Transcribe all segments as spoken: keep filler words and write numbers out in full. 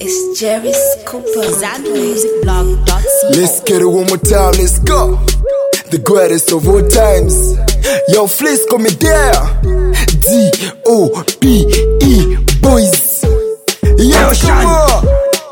It's Jerry Cooper. Zambi Music Blog dot C O. Let's get it one more time, let's go. The greatest of all times. Yo, Fliss, come there. D O B E boys. Yo, Sean.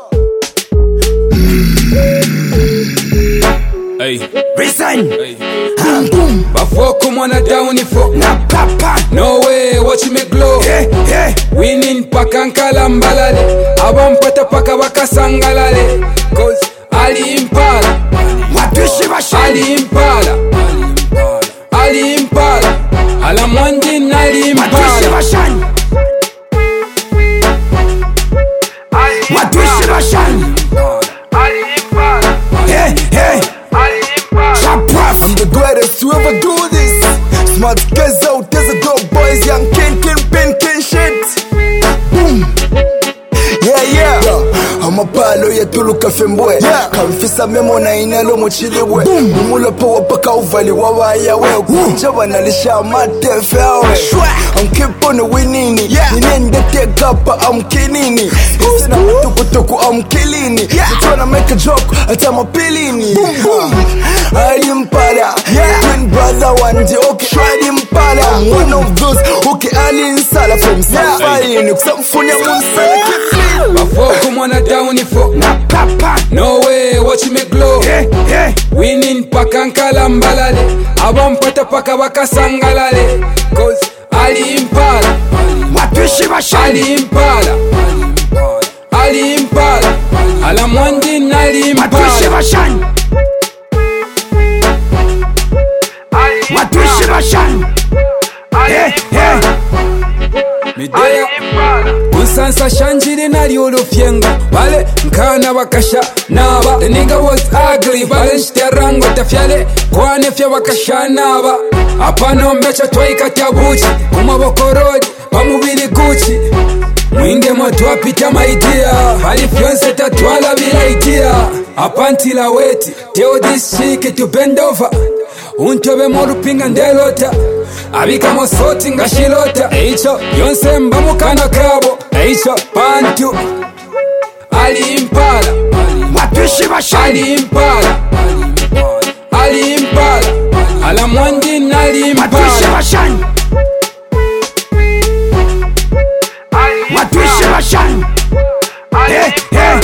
Hey, Resign. hey. Boom, boom. Before come on a down if fuck Na papa. no way, watch me glow. Hey, hey. Winning pakankala mbalale. Abampata paka wakasangalale. Cause Ali Impala, Matushi Bashan. Ali Impala, Ali Impala, Alamwandi Ali Matushi Impala. Bashan. Matushi Bashan. Hey, hey. Chapaf. I'm the greatest to ever do this. Smart guys out, there's a dope boys, young king, king, pin, king shit. Boom. Yeah, yeah, yeah. I'm a palo ya tulu kafembwe, yeah. Kamfisa memo na inalo mochilibwe. Boom. Umula powa paka uvali wawa ya we. Kunjawa nalisha matefe awe. I'm keep on winning, yeah. Ninende take up, I'm killing it. Isina tuku tuku, I'm killing it. Yeah. You tryna make a joke, atama pilini. Boom, boom. Ali Impala, yeah. Twin brother one day, okay. Ali Impala, I'm one of those, okay. Ali Insala from Safari, Kusamfunya Musa, keep Before come on a down if fuck Na papa. no way, watch me glow. Hey, hey. Winning pakankala mbalale. Abampata paka wakasangalale. Cause Ali Impala, Matushi Bashan. Ali Impala, Ali Impala, Alamwandi Ali Matushi Impala. Bashan. Matushi Bashan. Hey, hey. Midea Unsansa shanjiri nali olufyenga Bale nkana wakasha naba The nigga was ugly Bale nshiterango tafyale Kwane fya wakasha naba Apano mbecha twaika tabuchi Kumabokoroji Pamubili guchi Mwinge motwa pita maidia Bali fyonse tatwala bila idia Apantila weti Tell this chick to bend over Untobe morupinga ndelota Abika mosoti nga shilota Eicho yonse mba mukana kabo Eicho pantu Ali Impala, Matushi Bashan. Ali Impala, Ali Impala, Alamwandi Ali Matushi Impala. Bashan. Matushi Bashan. Hey, hey.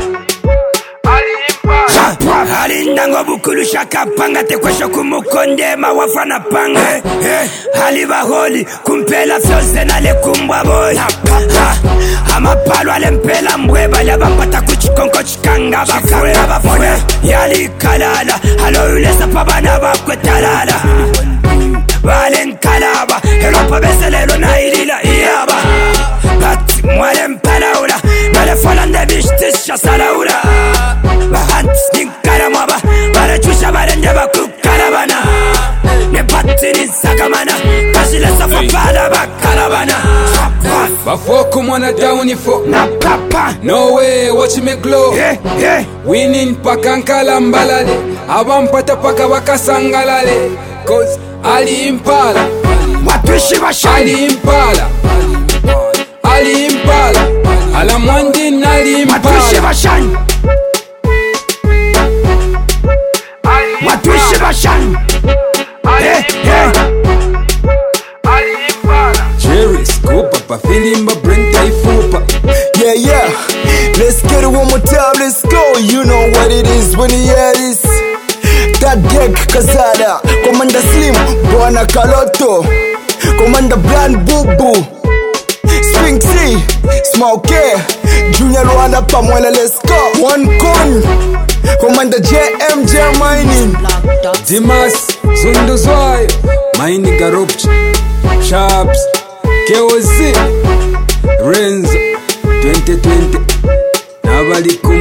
Halinda ngobukulu shaka panga te kwesho kumukonde mawafana panga. Haliba holi kumpela fyose na le kumbwa boy. Amapalo alempela mbweba labapata kuchikonko chikanga bafwe bafwe. Yali kalala halo ulesa pabana bakwetalala. Valen kalaba Europa beselelo na ilila iyaba. Bat mwale mpalaula Male folande bishtisha salaula. Bahant ninkara mwaba Bale chusha bale njeba kukarabana. Ne pati nisakamana Kashile safa pala bakarabana. Before come on a down if fuck Na papa. no way, watch me glow. Hey, hey. Winning pakankala mbalale. Abampata paka wakasangalale. Cause Ali Impala, Matushi Bashan. Ali Impala, Ali Impala, Alamwandi Ali Matushi Impala. Bashan. Matushi Bashan. Hey, hey. Jerry Cooper, pa filimba Brent Ifupa. Yeah, yeah. Let's get it one more time, let's go. You know what it is when you hear this. That deck Kazada, Commander Slim, Bwana Kaloto, Commander Brand Boo Boo, Swing C, Smoke, Junior Rwanda Pamwela, let's go. One con, Commander J M J Mining, Dimas, Zunduzwai, Maini Garupch, Sharps, K O Z, Renzo, twenty twenty, Nabali